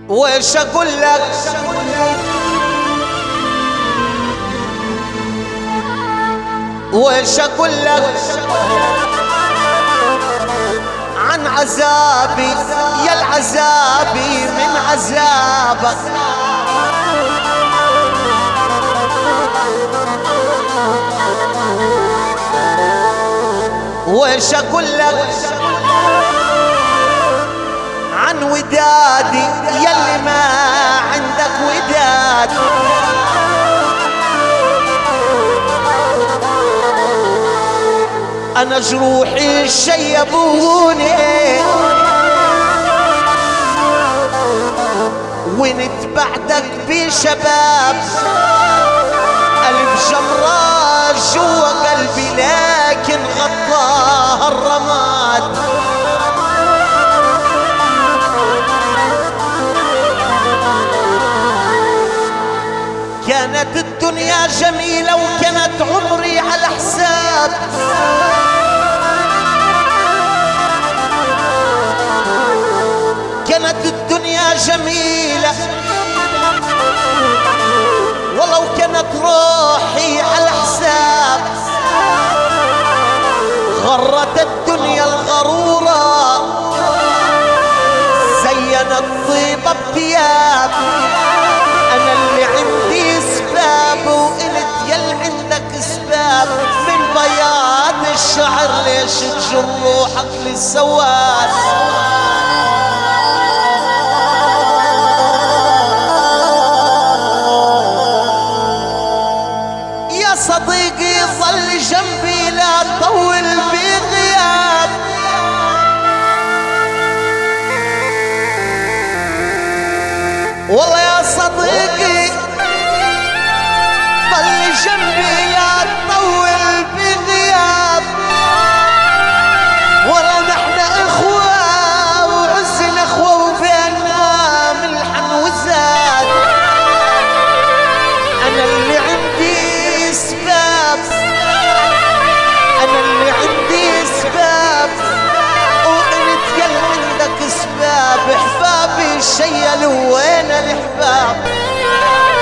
ويش اقول لك ويش اقول لك عن عذابي يا العذابي من عذابك. ويش اقول لك عن ودادي يلي ما عندك وداد. انا جروحي شيبوني ونت بعدك بشباب. ألف جمرة جوا قلبي لكن غطاها الرماد. كانت الدنيا جميلة وكانت عمري على حساب. كانت الدنيا جميلة ولو كانت روحي على حساب. غرت الدنيا الغرورة زينت طيبة بثياب. أنا اللي عندي اسباب وقلت يل عندك اسباب. من بياض الشعر ليش تجر روحك للسواد. يا صديقي ظل جنبي لا تطول بغياب. والله يا صديقي ظل جنبي لا تطول بغياب. والله نحن اخوة وعزنا اخوة وبيننا ملحن وزاد. انا اللي عندي اسباب انا اللي عندي اسباب وقلت يل عندك اسباب. احبابي شيلوا وين الاحباب.